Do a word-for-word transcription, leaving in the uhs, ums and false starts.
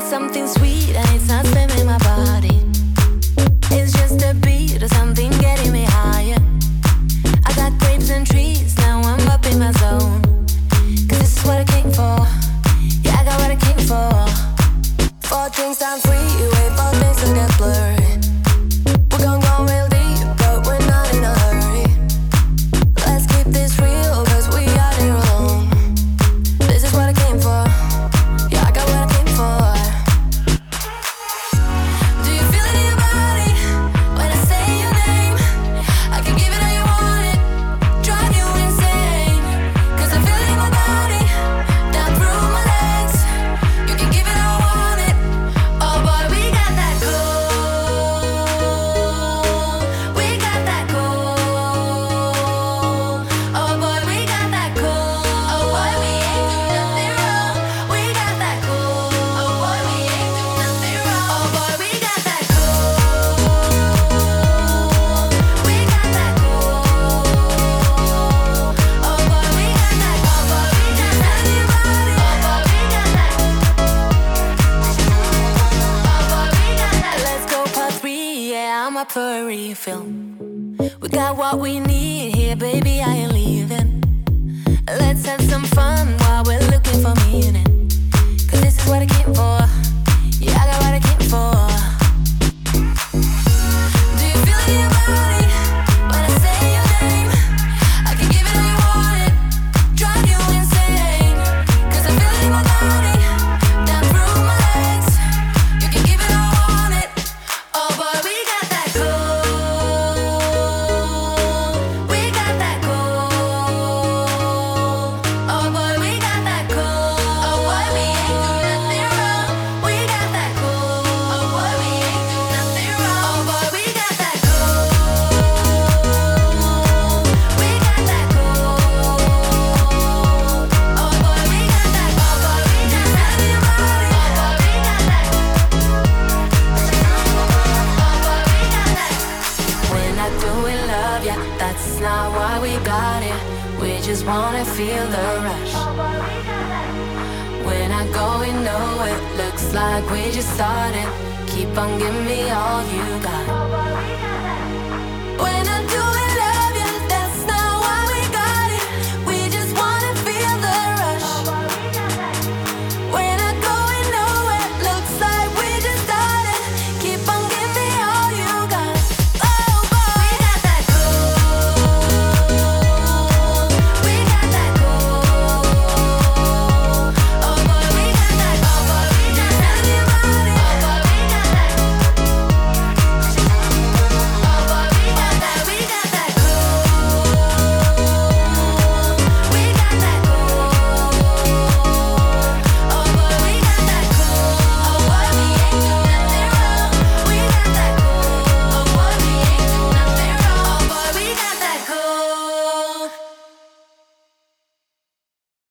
Something sweet and it's not spamming my body. It's just a beat or something getting me higher. I got grapes and trees, now I'm up in my zone. Cause this is what I came for. Yeah, I got what I came for. Four drinks down freeway, four things to get blurry. We're gon' go real deep, but we're not in a hurry. Let's keep this real, cause we are here alone. This is what I came for. Yeah, I got what I came for. For a refill. We got what we need here, baby, I ain't leaving. Let's have some fun while we're looking for meaning. Cause this is what I came for. Yeah, I got what I came for. Do you feel it in your body when I say your name? I can give it all you want it, drive you insane. Cause I feel it in my body, down through my legs. You can give it all I want it. Oh boy, we got that cool. We got that cool. Oh boy, we got that cool. Oh boy, we ain't do nothing wrong. We got that cool. Oh boy, we ain't do nothing wrong. Oh boy, we got that cool. We got that cool. Oh boy, we got that. Oh boy, we got that in your body. Oh boy, we got that. We're not doing love, yeah, that's not why we got it. We just wanna feel the rush. We're not going nowhere, looks like we just started. Keep on giving me all you got.